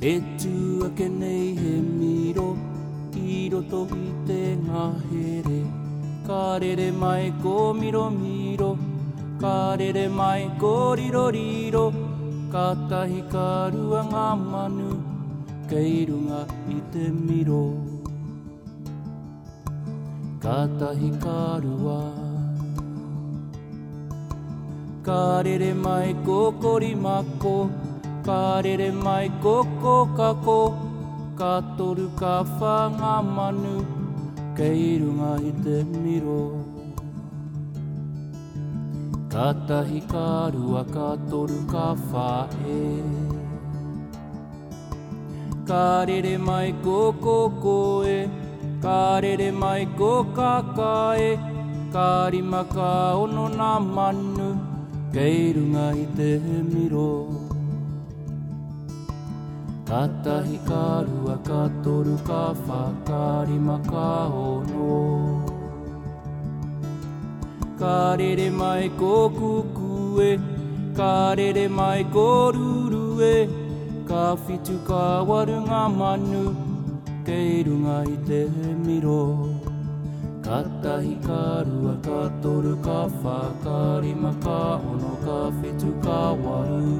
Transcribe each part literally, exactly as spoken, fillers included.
E tū ake nei he miro, I roto I te ngahere. Ka rere mai ko miro miro, ka rere mai ko riro riro, ka tahi ka rua ngā manu, kei runga I te miro. Ka tahi ka rua. Ka rere mai ko korimako, ka rere mai ko kokako, ka toru ka wha ngā manu, kei runga I te miro. Ka tahi ka rua, ka toru ka wha e. Ka rere mai ko kokoe, ka rere mai ko kakae, ka rima ka ono nā manu, kei runga I te miro. Ka tahi ka rua, ka toru ka wha, ka rima ka ono. Ka rere mai ko kukue, ka rere mai ko rurue, ka whitu ka waru ngā manu, kei runga I te miro. Ka tahi ka rua, ka toru ka wha, ka rima ka ono, ka whitu ka waru.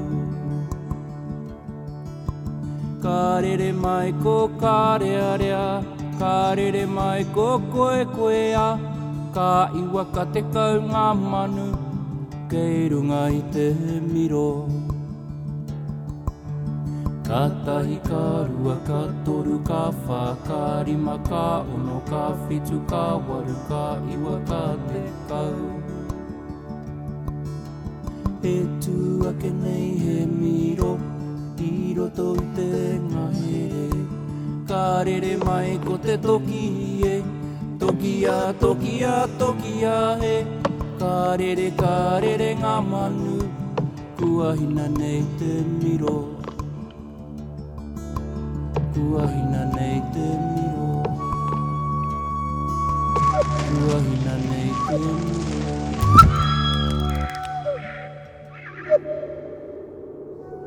Ka rere mai ko ka rea rea, ka rere mai ko koe koea, ka iwa ka te kau ngā manu, kei runga I te miro. Ka tahi ka rua, ka toru ka wha, ka rima ka ono, ka whitu ka waru, ka iwa ka te kau. E tū ake nei he miro, I roto I te ngahere. Ka rere mai ko te toki e, toki a, toki a, toki a he. Ka rere, ka rere ngā manu, kua hina nei te miro. Kua hina nei te miro.